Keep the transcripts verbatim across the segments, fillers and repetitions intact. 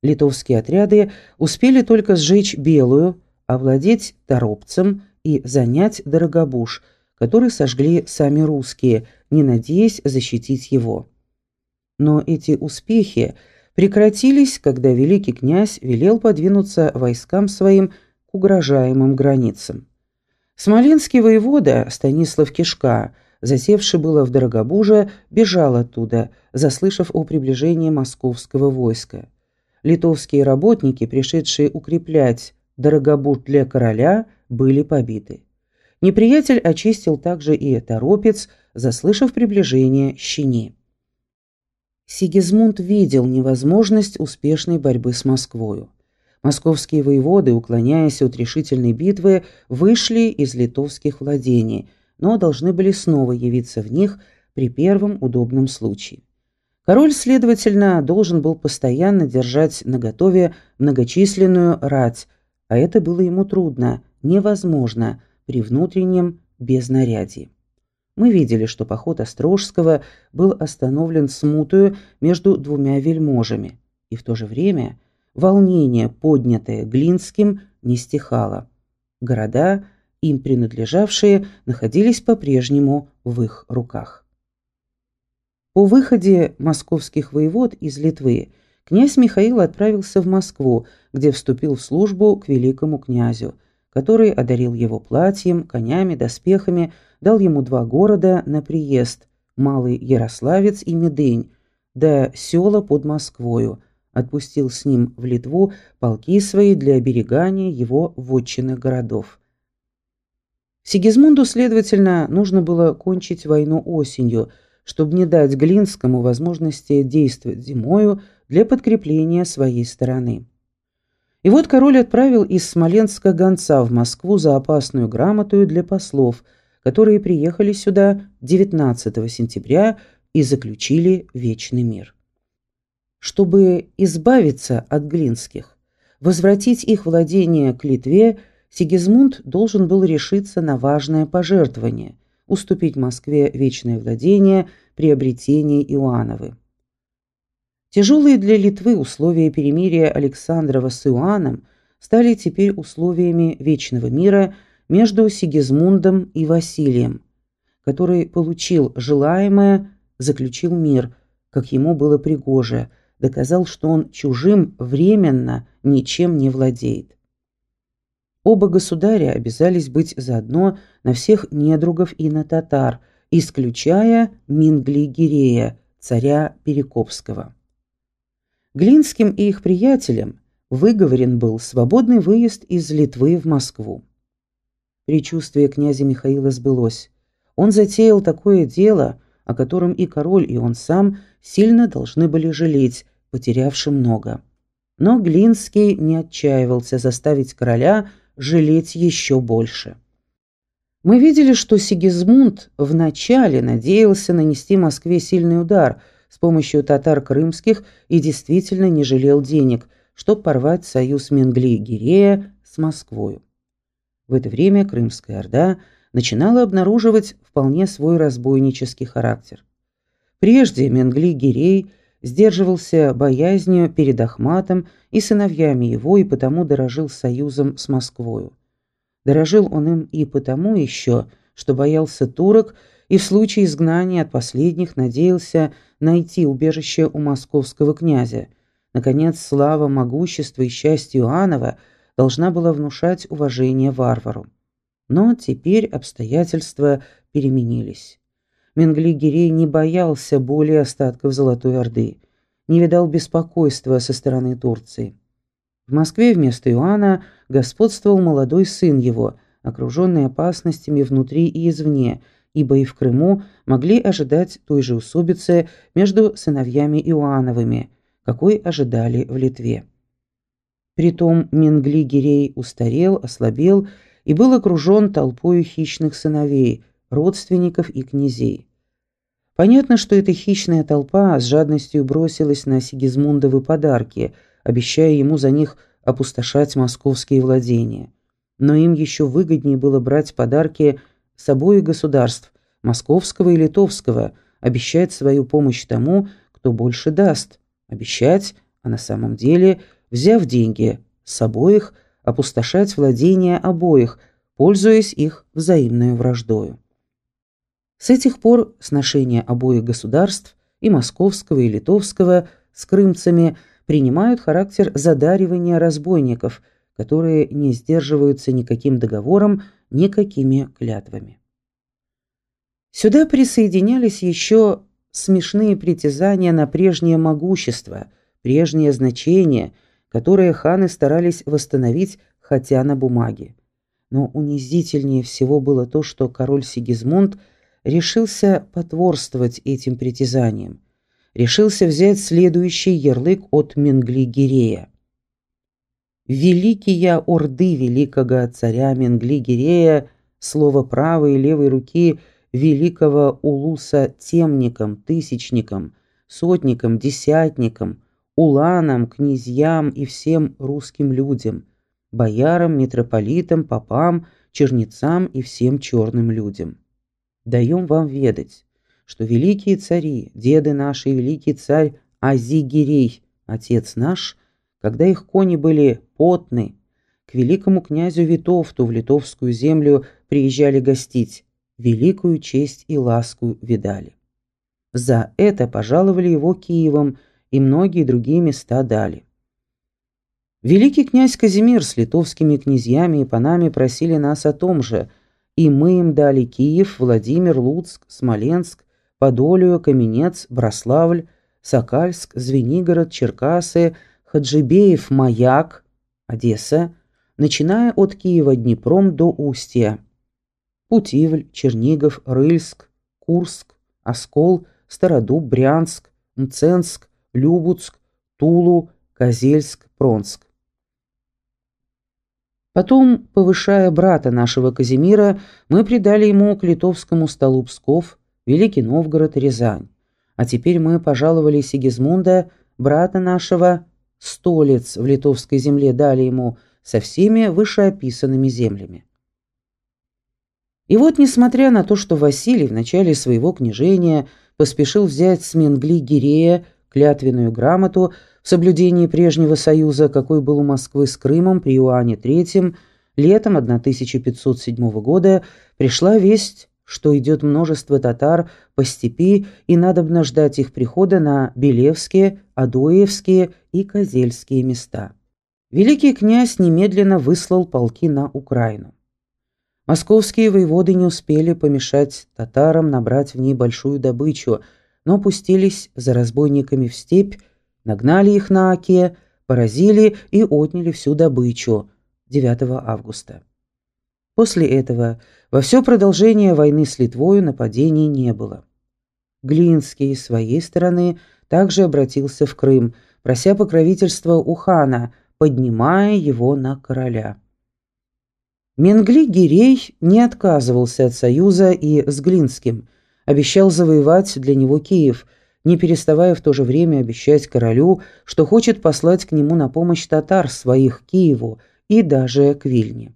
Литовские отряды успели только сжечь Белую, овладеть Торопцем и занять Дорогобуж, который сожгли сами русские, не надеясь защитить его. Но эти успехи прекратились, когда великий князь велел подвинуться войскам своим к угрожаемым границам. Смоленский воевода Станислав Кишка, засевший было в Дорогобуже, бежал оттуда, заслышав о приближении московского войска. Литовские работники, пришедшие укреплять Дорогобуж для короля, были побиты. Неприятель очистил также и Торопец, заслышав приближение Щини. Сигизмунд видел невозможность успешной борьбы с Москвою. Московские воеводы, уклоняясь от решительной битвы, вышли из литовских владений, но должны были снова явиться в них при первом удобном случае. Король, следовательно, должен был постоянно держать наготове многочисленную рать, а это было ему трудно, невозможно при внутреннем безнарядии. Мы видели, что поход Острожского был остановлен смутою между двумя вельможами, и в то же время волнение, поднятое Глинским, не стихало. Города, им принадлежавшие, находились по-прежнему в их руках. По выходе московских воевод из Литвы князь Михаил отправился в Москву, где вступил в службу к великому князю, который одарил его платьем, конями, доспехами, дал ему два города на приезд – Малый Ярославец и Медынь, да села под Москвою, отпустил с ним в Литву полки свои для оберегания его вотчинных городов. Сигизмунду, следовательно, нужно было кончить войну осенью, чтобы не дать Глинскому возможности действовать зимою для подкрепления своей стороны. И вот король отправил из Смоленска гонца в Москву за опасную грамоту для послов, которые приехали сюда девятнадцатого сентября и заключили вечный мир. Чтобы избавиться от Глинских, возвратить их владение к Литве, Сигизмунд должен был решиться на важное пожертвование – уступить Москве вечное владение, приобретение Иоанновы. Тяжелые для Литвы условия перемирия Александрова с Иоанном стали теперь условиями вечного мира между Сигизмундом и Василием, который получил желаемое, заключил мир, как ему было пригоже, доказал, что он чужим временно ничем не владеет. Оба государя обязались быть заодно на всех недругов и на татар, исключая Мингли-Гирея, царя Перекопского. Глинским и их приятелям выговорен был свободный выезд из Литвы в Москву. Предчувствие князя Михаила сбылось. Он затеял такое дело, о котором и король, и он сам сильно должны были жалеть, потерявши много. Но Глинский не отчаивался заставить короля жалеть еще больше. Мы видели, что Сигизмунд вначале надеялся нанести Москве сильный удар с помощью татар крымских и действительно не жалел денег, чтобы порвать союз Менгли-Гирея с Москвою. В это время Крымская Орда начинала обнаруживать вполне свой разбойнический характер. Прежде Менгли-Гирей сдерживался боязнью перед Ахматом и сыновьями его и потому дорожил союзом с Москвою. Дорожил он им и потому еще, что боялся турок и в случае изгнания от последних надеялся найти убежище у московского князя. Наконец, слава, могущество и счастье Иоаннова должна была внушать уважение варвару. Но теперь обстоятельства переменились. Менгли-Гирей не боялся более остатков Золотой Орды, не видал беспокойства со стороны Турции. В Москве вместо Иоанна господствовал молодой сын его, окруженный опасностями внутри и извне, ибо и в Крыму могли ожидать той же усобицы между сыновьями Иоанновыми, какой ожидали в Литве. Притом Менгли-Гирей устарел, ослабел и был окружен толпою хищных сыновей, родственников и князей. Понятно, что эта хищная толпа с жадностью бросилась на Сигизмундовы подарки, обещая ему за них опустошать московские владения. Но им еще выгоднее было брать подарки с обоих государств, московского и литовского, обещать свою помощь тому, кто больше даст, обещать, а на самом деле, взяв деньги с обоих, опустошать владения обоих, пользуясь их взаимной враждою. С этих пор сношения обоих государств, и московского, и литовского, с крымцами принимают характер задаривания разбойников, которые не сдерживаются никаким договором, никакими клятвами. Сюда присоединялись еще смешные притязания на прежнее могущество, прежнее значение, которое ханы старались восстановить хотя на бумаге. Но унизительнее всего было то, что король Сигизмунд решился потворствовать этим притязаниям, решился взять следующий ярлык от Менгли-Гирея. «Великие орды великого царя Менгли-Гирея, слово правой и левой руки великого улуса темникам, тысячникам, сотникам, десятникам, уланам, князьям и всем русским людям, боярам, митрополитам, попам, чернецам и всем черным людям. Даем вам ведать, что великие цари, деды наши, великий царь Азигирей, отец наш, когда их кони были потны, к великому князю Витовту в литовскую землю приезжали гостить, великую честь и ласку видали. За это пожаловали его Киевом и многие другие места дали. Великий князь Казимир с литовскими князьями и панами просили нас о том же, и мы им дали Киев, Владимир, Луцк, Смоленск, Подолию, Каменец, Браславль, Сокальск, Звенигород, Черкасы, Хаджибеев, Маяк, Одесса, начиная от Киева Днепром до Устья, Путивль, Чернигов, Рыльск, Курск, Оскол, Стародуб, Брянск, Мценск, Любуцк, Тулу, Козельск, Пронск. Потом, повышая брата нашего Казимира, мы придали ему к литовскому столу Псков, Великий Новгород, Рязань. А теперь мы пожаловали Сигизмунда, брата нашего, Столец в литовской земле дали ему со всеми вышеописанными землями. И вот, несмотря на то, что Василий в начале своего княжения поспешил взять с Менгли-Гирея клятвенную грамоту в соблюдении прежнего союза, какой был у Москвы с Крымом при Иоанне третьем, летом тысяча пятьсот седьмого года пришла весть, что идет множество татар по степи, и надобно ждать их прихода на Белевские, Адоевские и Козельские места. Великий князь немедленно выслал полки на Украину. Московские воеводы не успели помешать татарам набрать в ней большую добычу, но пустились за разбойниками в степь, нагнали их на Оке, поразили и отняли всю добычу девятого августа. После этого во все продолжение войны с Литвою нападений не было. Глинский, с своей стороны, также обратился в Крым, прося покровительства у хана, поднимая его на короля. Менгли-Гирей не отказывался от союза и с Глинским, обещал завоевать для него Киев, не переставая в то же время обещать королю, что хочет послать к нему на помощь татар своих к Киеву и даже к Вильне.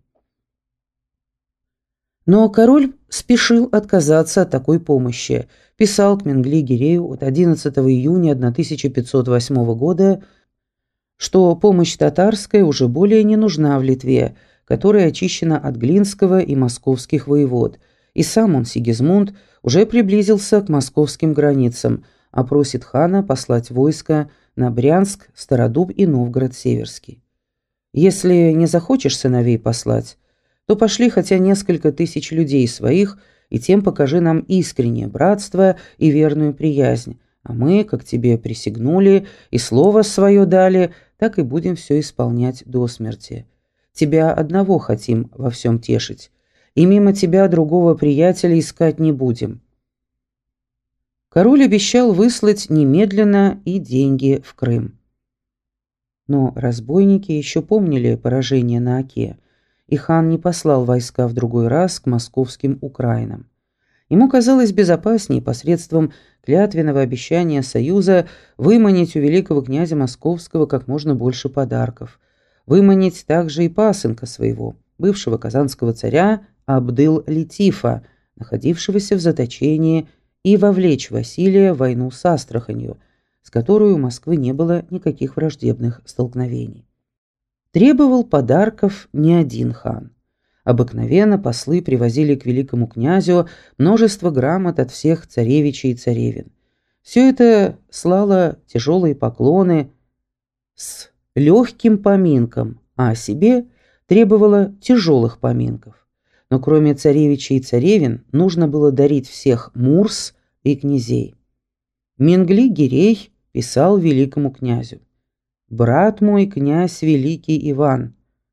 Но король спешил отказаться от такой помощи, писал к Менгли-Гирею от одиннадцатого июня тысяча пятьсот восьмого года, что помощь татарская уже более не нужна в Литве, которая очищена от глинского и московских воевод, и сам он, Сигизмунд, уже приблизился к московским границам, а просит хана послать войско на Брянск, Стародуб и Новгород-Северский. «Если не захочешь сыновей послать, то пошли хотя несколько тысяч людей своих, и тем покажи нам искреннее братство и верную приязнь, а мы, как тебе присягнули и слово свое дали, так и будем все исполнять до смерти. Тебя одного хотим во всем тешить, и мимо тебя другого приятеля искать не будем». Король обещал выслать немедленно и деньги в Крым. Но разбойники еще помнили поражение на Оке, и хан не послал войска в другой раз к московским Украинам. Ему казалось безопаснее посредством клятвенного обещания союза выманить у великого князя Московского как можно больше подарков, выманить также и пасынка своего, бывшего казанского царя Абдыл-Летифа, находившегося в заточении, и вовлечь Василия в войну с Астраханью, с которой у Москвы не было никаких враждебных столкновений. Требовал подарков не один хан. Обыкновенно послы привозили к великому князю множество грамот от всех царевичей и царевин. Все это слало тяжелые поклоны с легким поминком, а о себе требовало тяжелых поминков. Но кроме царевичей и царевин нужно было дарить всех мурс и князей. Мингли-Гирей писал великому князю: «Брат мой, князь великий Иван,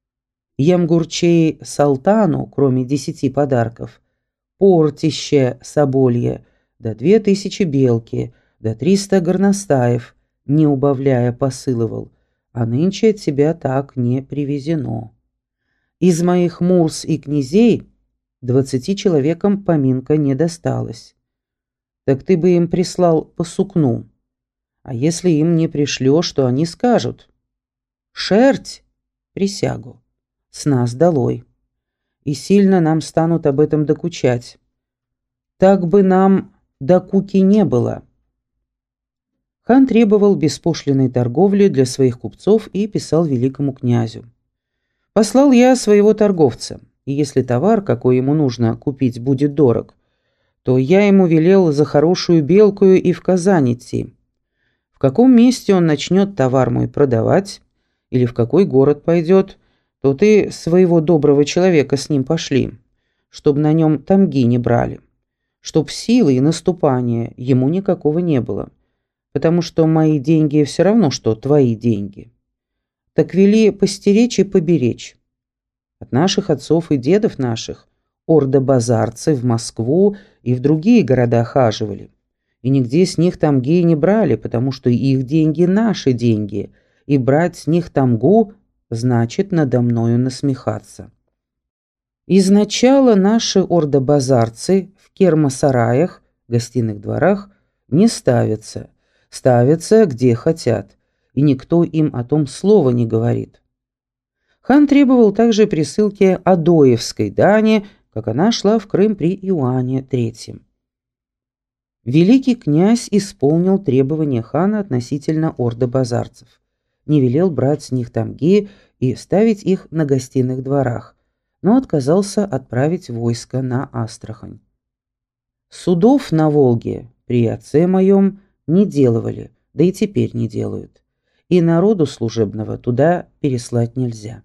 Ямгурчей Салтану, кроме десяти подарков, портище соболье, да две тысячи белки, да триста горностаев, не убавляя посылывал, а нынче от тебя так не привезено. Из моих мурс и князей двадцати человекам поминка не досталась. Так ты бы им прислал по сукну. А если им не пришлешь, то они скажут: шерть, присягу, с нас долой. И сильно нам станут об этом докучать. Так бы нам докуки не было». Хан требовал беспошлинной торговли для своих купцов и писал великому князю: «Послал я своего торговца, и если товар, какой ему нужно купить, будет дорог, то я ему велел за хорошую белкую и в Казань идти. В каком месте он начнет товар мой продавать, или в какой город пойдет, то ты своего доброго человека с ним пошли, чтоб на нем тамги не брали, чтоб силы и наступания ему никакого не было, потому что мои деньги все равно, что твои деньги. Так вели постеречь и поберечь. От наших отцов и дедов наших орда-базарцы в Москву и в другие города хаживали, и нигде с них тамги не брали, потому что их деньги наши деньги, и брать с них тамгу значит надо мною насмехаться. Изначало наши орда-базарцы в кермосараях, гостиных дворах, не ставятся, ставятся где хотят, и никто им о том слова не говорит. Хан требовал также присылки Адоевской дани, как она шла в Крым при Иоанне третьем. Великий князь исполнил требования хана относительно орда-базарцев, не велел брать с них тамги и ставить их на гостиных дворах, но отказался отправить войско на Астрахань. Судов на Волге при отце моем не делали, да и теперь не делают, и народу служебного туда переслать нельзя.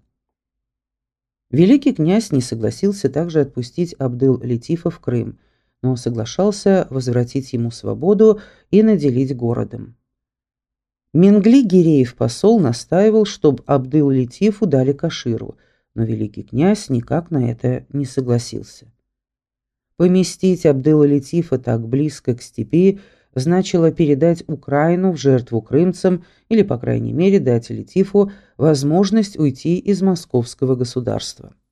Великий князь не согласился также отпустить Абдыл-Летифа в Крым, но соглашался возвратить ему свободу и наделить городом. Мингли-Гиреев посол настаивал, чтобы Абдыл-Летифу дали Каширу, но великий князь никак на это не согласился. Поместить Абдыла-Летифа так близко к степи значило передать Украину в жертву крымцам или, по крайней мере, дать Летифу возможность уйти из московского государства.